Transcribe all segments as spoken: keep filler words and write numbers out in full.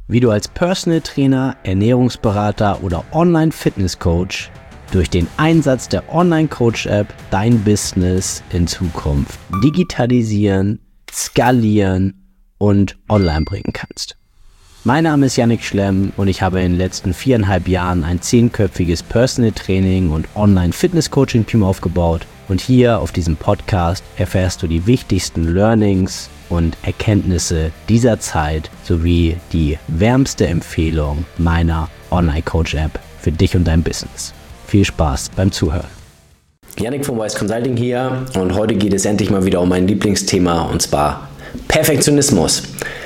wie du als Personal Trainer, Ernährungsberater oder Online-Fitness-Coach durch den Einsatz der Online-Coach-App dein Business in Zukunft digitalisieren, skalieren und online bringen kannst. Mein Name ist Yannick Schlemm und ich habe in den letzten viereinhalb Jahren ein zehnköpfiges Personal Training und Online-Fitness-Coaching-Team aufgebaut. Und hier auf diesem Podcast erfährst du die wichtigsten Learnings und Erkenntnisse dieser Zeit sowie die wärmste Empfehlung meiner Online-Coach-App für dich und dein Business. Viel Spaß beim Zuhören. Yannick von Wise Consulting hier und heute geht es endlich mal wieder um mein Lieblingsthema und zwar Perfektionismus.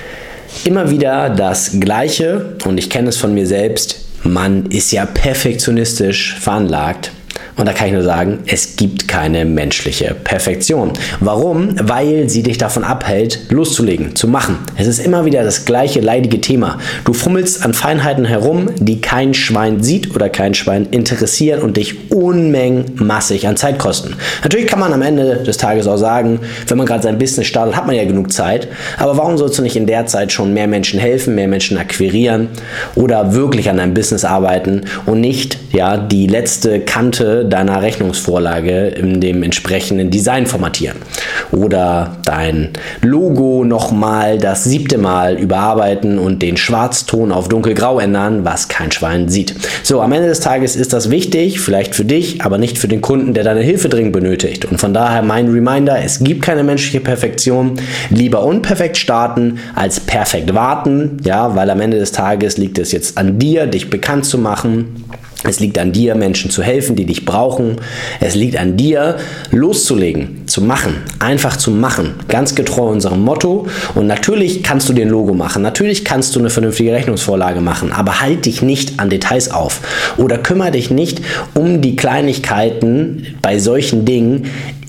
Immer wieder das Gleiche und ich kenne es von mir selbst, man ist ja perfektionistisch veranlagt. Und da kann ich nur sagen, es gibt keine menschliche Perfektion. Warum? Weil sie dich davon abhält, loszulegen, zu machen. Es ist immer wieder das gleiche leidige Thema. Du fummelst an Feinheiten herum, die kein Schwein sieht oder kein Schwein interessieren und dich Unmengen massig an Zeit kosten. Natürlich kann man am Ende des Tages auch sagen, wenn man gerade sein Business startet, hat man ja genug Zeit. Aber warum sollst du nicht in der Zeit schon mehr Menschen helfen, mehr Menschen akquirieren oder wirklich an deinem Business arbeiten und nicht ja die letzte Kante deiner Rechnungsvorlage in dem entsprechenden Design formatieren oder dein Logo nochmal das siebte Mal überarbeiten und den Schwarzton auf dunkelgrau ändern, was kein Schwein sieht. So, am Ende des Tages ist das wichtig, vielleicht für dich, aber nicht für den Kunden, der deine Hilfe dringend benötigt. Und von daher mein Reminder, es gibt keine menschliche Perfektion. Lieber unperfekt starten als perfekt warten, ja, weil am Ende des Tages liegt es jetzt an dir, dich bekannt zu machen. Es liegt an dir, Menschen zu helfen, die dich brauchen. Es liegt an dir, loszulegen, zu machen, einfach zu machen, ganz getreu unserem Motto. Und natürlich kannst du dir ein Logo machen, natürlich kannst du eine vernünftige Rechnungsvorlage machen, aber halt dich nicht an Details auf oder kümmere dich nicht um die Kleinigkeiten bei solchen Dingen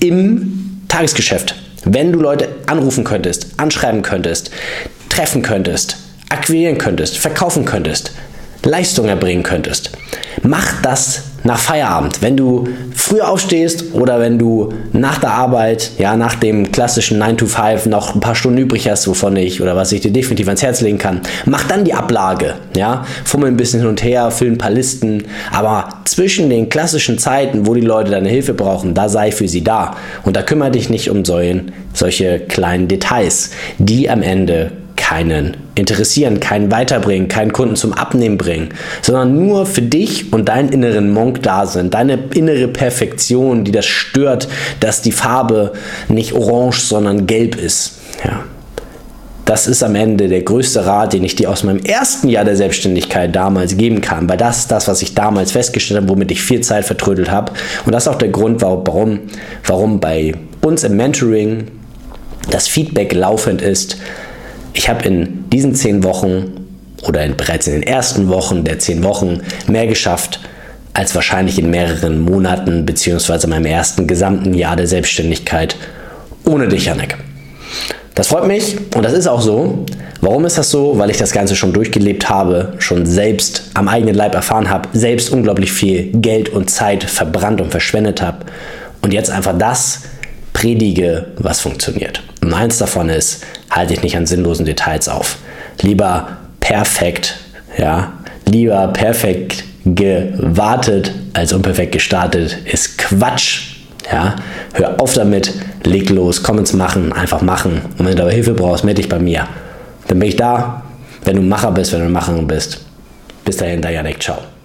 im Tagesgeschäft. Wenn du Leute anrufen könntest, anschreiben könntest, treffen könntest, akquirieren könntest, verkaufen könntest, Leistung erbringen könntest. Mach das nach Feierabend. Wenn du früh aufstehst oder wenn du nach der Arbeit, ja, nach dem klassischen nine to five noch ein paar Stunden übrig hast, wovon ich oder was ich dir definitiv ans Herz legen kann, mach dann die Ablage, ja, fummel ein bisschen hin und her, füll ein paar Listen, aber zwischen den klassischen Zeiten, wo die Leute deine Hilfe brauchen, da sei für sie da und da kümmere dich nicht um solchen, solche kleinen Details, die am Ende keinen interessieren, keinen weiterbringen, keinen Kunden zum Abnehmen bringen, sondern nur für dich und deinen inneren Monk da sind, deine innere Perfektion, die das stört, dass die Farbe nicht orange, sondern gelb ist. Ja. Das ist am Ende der größte Rat, den ich dir aus meinem ersten Jahr der Selbstständigkeit damals geben kann, weil das ist das, was ich damals festgestellt habe, womit ich viel Zeit vertrödelt habe und das ist auch der Grund, warum, warum bei uns im Mentoring das Feedback laufend ist. Ich habe in diesen zehn Wochen oder in, bereits in den ersten Wochen der zehn Wochen mehr geschafft als wahrscheinlich in mehreren Monaten beziehungsweise meinem ersten gesamten Jahr der Selbstständigkeit ohne dich, Yannick. Das freut mich und das ist auch so. Warum ist das so? Weil ich das Ganze schon durchgelebt habe, schon selbst am eigenen Leib erfahren habe, selbst unglaublich viel Geld und Zeit verbrannt und verschwendet habe und jetzt einfach das predige, was funktioniert. Und eins davon ist, halte dich nicht an sinnlosen Details auf. Lieber perfekt, ja, lieber perfekt gewartet als unperfekt gestartet, ist Quatsch. Ja, hör auf damit, leg los, komm ins Machen, einfach machen. Und wenn du aber Hilfe brauchst, melde dich bei mir. Dann bin ich da, wenn du ein Macher bist, wenn du eine Macherin bist. Bis dahin, dein Yannick, ciao.